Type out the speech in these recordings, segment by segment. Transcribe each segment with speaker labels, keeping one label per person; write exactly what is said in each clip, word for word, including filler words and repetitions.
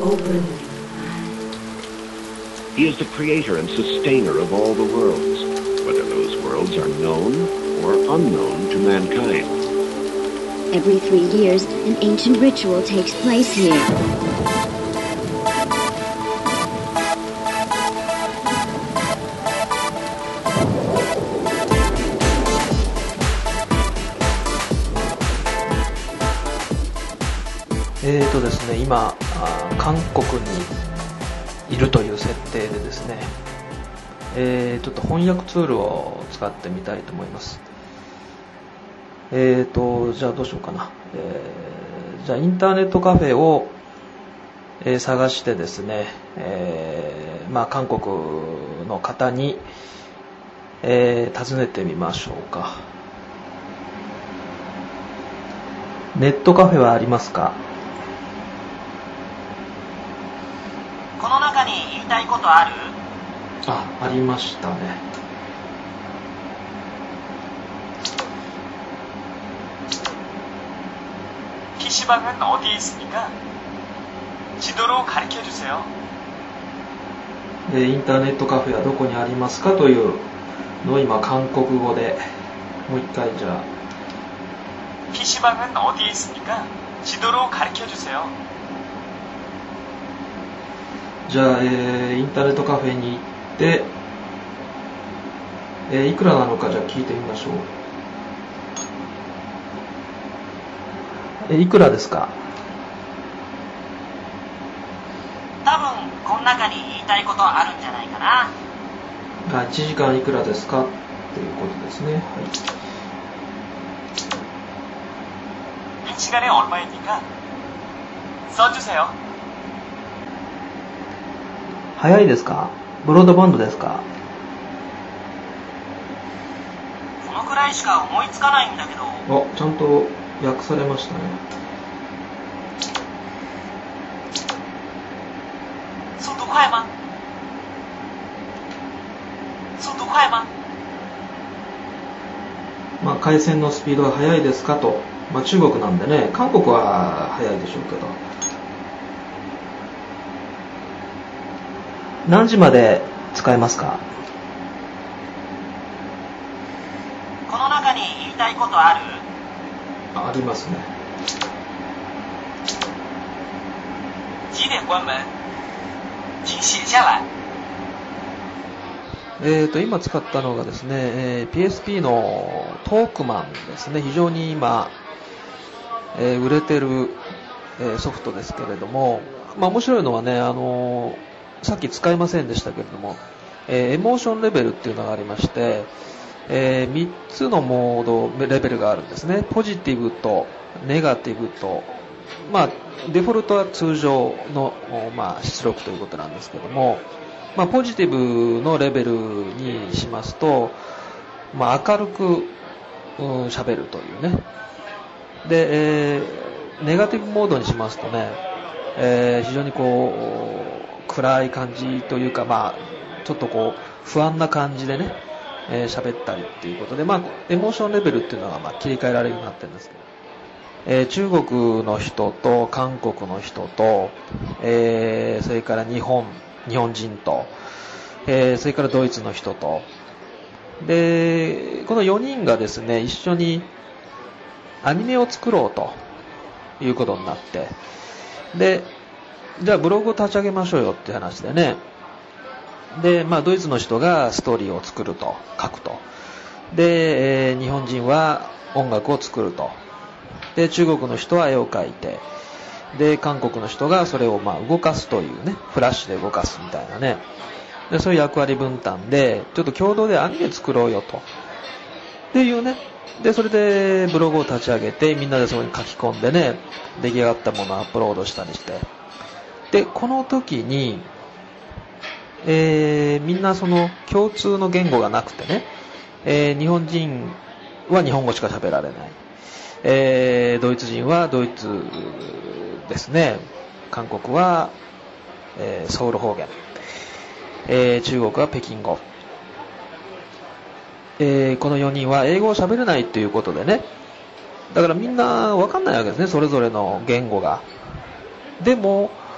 Speaker 1: He is the creator and sustainer of all the worlds, whether those worlds are known or unknown to mankind.
Speaker 2: Every three years, an ancient ritual takes place here.
Speaker 3: えーとですね、今、韓国にいるという設定でですね、えー、ちょっと翻訳ツールを使ってみたいと思います。えーと、じゃあどうしようかな。えー、じゃあインターネットカフェを、えー、探してですね、えー、まあ韓国の方に、えー、尋ねてみましょうか。ネットカフェはありますか？
Speaker 4: この中に言いたいことある？
Speaker 3: あ、ありましたね。
Speaker 4: 피시방은 어디에 있습니까? 지도로 가르쳐 주세요.
Speaker 3: インターネットカフェはどこにありますかというのを今韓国語でもう一回じゃあ。
Speaker 4: 피시방은 어디에 있습니까? 지도로 가르쳐 주세요.
Speaker 3: じゃあ、えー、インターネットカフェに行って、えー、いくらなのかじゃあ聞いてみましょう。えー、いくらですか？
Speaker 4: 多分この中に言いたいことあるんじゃないかな。
Speaker 3: あ、いちじかんいくらですかっていうことですね。はい。
Speaker 4: 한 시간에 얼마입니까? 써주세요.
Speaker 3: 早いですか？ブロードバンドですか？
Speaker 4: このくらいしか思いつかないんだけど。
Speaker 3: あ、ちゃんと訳されましたね。
Speaker 4: 速度快吗？速度快吗？
Speaker 3: まあ、回線のスピードが速いですかと。まあ、中国なんでね、韓国は速いでしょうけど。何時まで使えますか？
Speaker 4: この中に言いたいことある？
Speaker 3: あ、ありますね。
Speaker 4: 几点关門？請寫下來。
Speaker 3: えーと、今使ったのがですね、えー、ピーエスピー のトークマンですね。非常に今、えー、売れてる、えー、ソフトですけれども、まあ面白いのはね、あのーさっき使いませんでしたけれども、えー、エモーションレベルっていうのがありまして、えー、みっつのモードレベルがあるんですね。ポジティブとネガティブと、まあデフォルトは通常の、まあ、出力ということなんですけども、まあ、ポジティブのレベルにしますと、まあ、明るく喋、うん、るというね。で、えー、ネガティブモードにしますとね、えー、非常にこう暗い感じというか、まあ、ちょっとこう不安な感じでね、えー、喋ったりっていうことで、まあ、エモーションレベルっていうのはまあ切り替えられるようになってるんですけど、えー、中国の人と韓国の人と、えー、それから日本日本人と、えー、それからドイツの人と、でこのよにんがですね一緒にアニメを作ろうということになって、でじゃあブログを立ち上げましょうよっていう話でね、で、まあ、ドイツの人がストーリーを作ると書くと、で、えー、日本人は音楽を作ると、で中国の人は絵を描いて、で韓国の人がそれをまあ動かすというね、フラッシュで動かすみたいなね、でそういう役割分担でちょっと共同でアニメ作ろうよとっていうね、でそれでブログを立ち上げてみんなでそこに書き込んでね、出来上がったものをアップロードしたりして、でこの時に、えー、みんなその共通の言語がなくてね、えー、日本人は日本語しか喋られない、えー、ドイツ人はドイツですね、韓国は、えー、ソウル方言、えー、中国は北京語、えー、このよにんは英語を喋れないということでね、だからみんな分かんないわけですね、それぞれの言語が。でも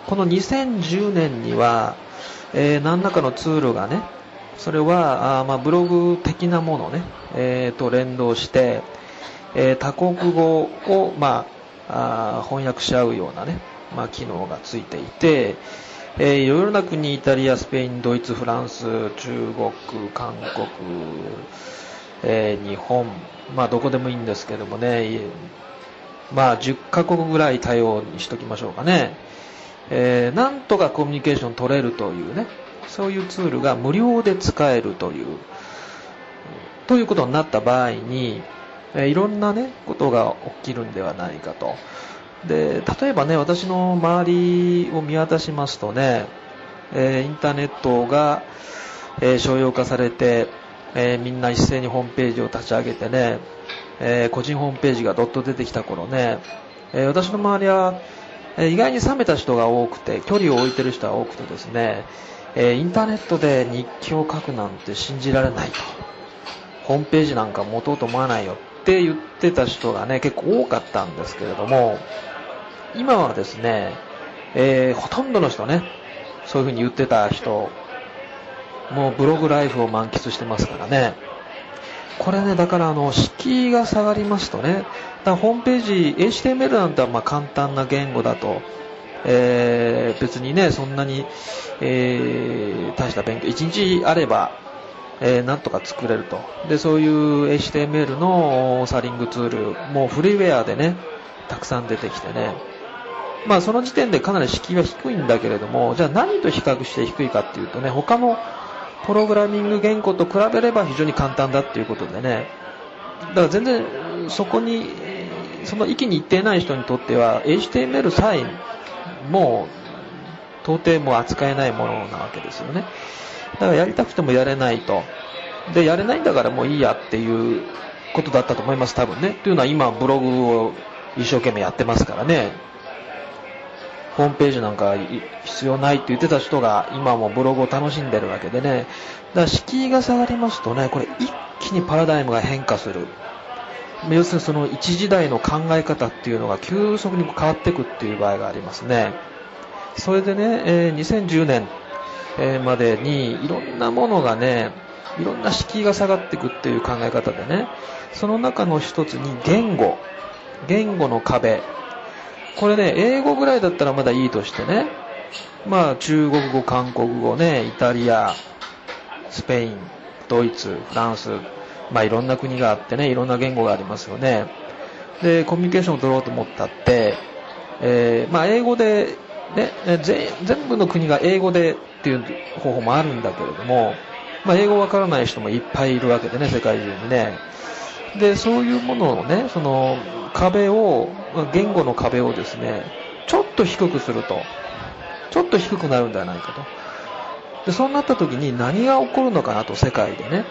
Speaker 3: このにせんじゅうねんには、えー、何らかのツールがね、それはあ、まあ、ブログ的なものね、えー、と連動して、えー、多国語を、まあ、あ翻訳し合うようなね、まあ、機能がついていて、えー、いろいろな国、イタリア、スペイン、ドイツ、フランス、中国、韓国、えー、日本、まあどこでもいいんですけどもね、まあじゅっカ国ぐらい対応にしときましょうかね。えー、なんとかコミュニケーション取れるというね、そういうツールが無料で使えるという、ということになった場合に、えー、いろんなね、ことが起きるんではないかと。で、例えばね、私の周りを見渡しますとね、えー、インターネットが、えー、商用化されて、えー、みんな一斉にホームページを立ち上げてね、えー、個人ホームページがどっと出てきた頃ね、えー、私の周りは、えー、意外に冷めた人が多くて、距離を置いてる人が多くてですね、えー、インターネットで日記を書くなんて信じられないと。ホームページなんか持とうと思わないよって言ってた人がね、結構多かったんですけれども、今はですね、えー、ほとんどの人ね、そういう風に言ってた人、もうブログライフを満喫してますからね。これね、だからあの、敷居が下がりますとね、だからホームページ、エイチティーエムエル なんてまあ簡単な言語だと、えー、別にね、そんなに、えー、大した勉強、いちにちあれば、えー、なんとか作れると。で、そういう エイチティーエムエル のサリングツール、もうフリーウェアでね、たくさん出てきてね、まあその時点でかなり敷居は低いんだけれども、じゃあ何と比較して低いかっていうとね、他のプログラミング言語と比べれば非常に簡単だっていうことでね、だから全然そこに、その域に行っていない人にとっては エイチティーエムエル さえもう到底もう扱えないものなわけですよね。だからやりたくてもやれないと。で、やれないんだからもういいやっていうことだったと思います、多分ね。というのは今ブログを一生懸命やってますからね。ホームページなんか必要ないって言ってた人が今もブログを楽しんでるわけでね。だから敷居が下がりますとね、これ一気にパラダイムが変化する。要するにその一時代の考え方っていうのが急速に変わっていくっていう場合がありますね。それでね、えー、にせんじゅうねんまでにいろんなものがね、いろんな敷居が下がっていくっていう考え方でね、その中の一つに言語、言語の壁。これね、英語ぐらいだったらまだいいとしてね、まあ中国語、韓国語ね、イタリア、スペイン、ドイツ、フランス、まあいろんな国があってね、いろんな言語がありますよね。で、コミュニケーションを取ろうと思ったって、えー、まあ英語で、ね、全部の国が英語でっていう方法もあるんだけれども、まあ英語わからない人もいっぱいいるわけでね、世界中にね。で、そういうものをね、その壁を、言語の壁をですね、ちょっと低くすると、ちょっと低くなるんではないかと。で、そうなった時に何が起こるのかなと、世界でね。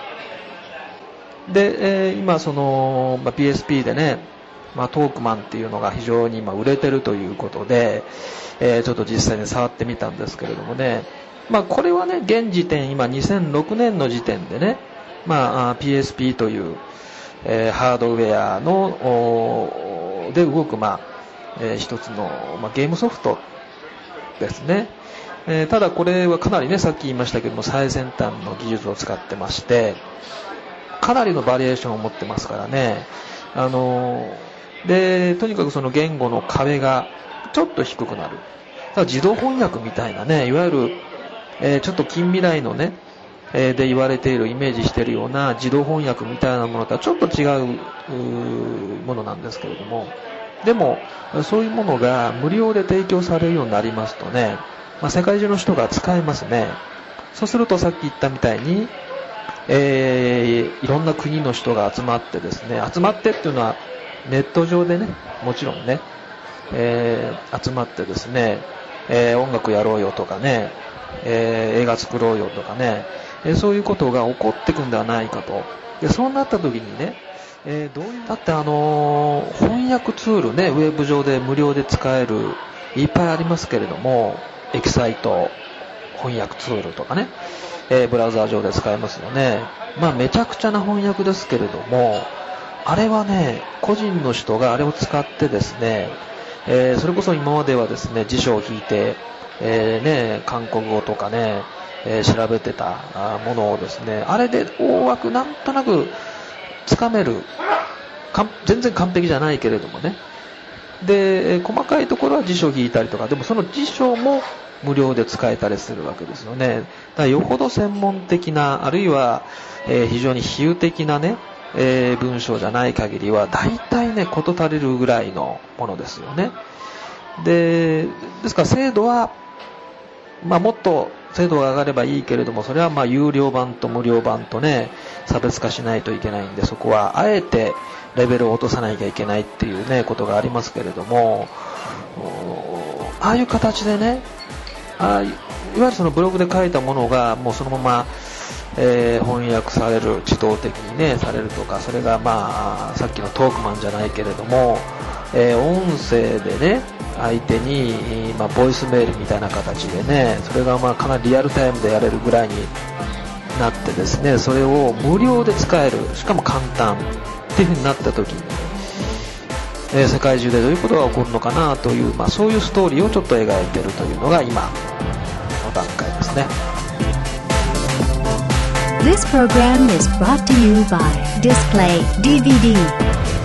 Speaker 3: で、えー、今その、まあ、ピーエスピー でね、まあ、トークマンっていうのが非常に今売れてるということで、えー、ちょっと実際に触ってみたんですけれどもね、まあ、これはね、現時点、今にせんろくねんの時点でね、まあ、ピーエスピー という、えー、ハードウェアの、で動く、まあ、えー、一つの、まあ、ゲームソフトですね。えー、ただこれはかなりね、さっき言いましたけども、最先端の技術を使ってまして、かなりのバリエーションを持ってますからね。あのー、で、とにかくその言語の壁がちょっと低くなる。ただ自動翻訳みたいなね、いわゆる、えー、ちょっと近未来のね、えー、で言われている、イメージしているような自動翻訳みたいなものとはちょっと違う、うものなんですけれども、でもそういうものが無料で提供されるようになりますとね、まあ、世界中の人が使えますね。そうするとさっき言ったみたいに、えー、いろんな国の人が集まってですね、集まってっていうのはネット上でね、もちろんね、えー、集まってですね、えー、音楽やろうよとかね、えー、映画作ろうよとかね、えー、そういうことが起こってくんではないかと。で、そうなった時にね、えー、どういう、だってあのー、翻訳ツールね、ウェブ上で無料で使える、いっぱいありますけれども、エキサイト翻訳ツールとかね、えー、ブラウザー上で使えますよね。まあめちゃくちゃな翻訳ですけれども、あれはね、個人の人があれを使ってですね、 えー、それこそ今まではですね、辞書を引いて、えーね、韓国語とかね、えー、調べてたものをですね、あれで大枠なんとなくつかめる、かん全然完璧じゃないけれどもね、で細かいところは辞書を引いたりとか、でもその辞書も無料で使えたりするわけですよね。だからよほど専門的な、あるいは、えー、非常に比喩的なね、えー、文章じゃない限りは大体ね、事足りるぐらいのものですよね。で、ですから精度は、まあ、もっと精度が上がればいいけれども、それはまあ有料版と無料版とね、差別化しないといけないんで、そこはあえてレベルを落とさなきゃいけないっていうね、ことがありますけれども、ああいう形でね、ああいわゆるそのブログで書いたものがもうそのまま、えー、翻訳される、自動的にね、されるとか、それがまあ、さっきのトークマンじゃないけれども、えー、音声でね、相手に、まあ、ボイスメールみたいな形でね、それがまあかなりリアルタイムでやれるぐらいになってですね、それを無料で使える、しかも簡単っていう風になった時に、えー、世界中でどういうことが起こるのかなという、まあ、そういうストーリーをちょっと描いているというのが今の段階ですね。
Speaker 5: This program is brought to you by Display ディーブイディー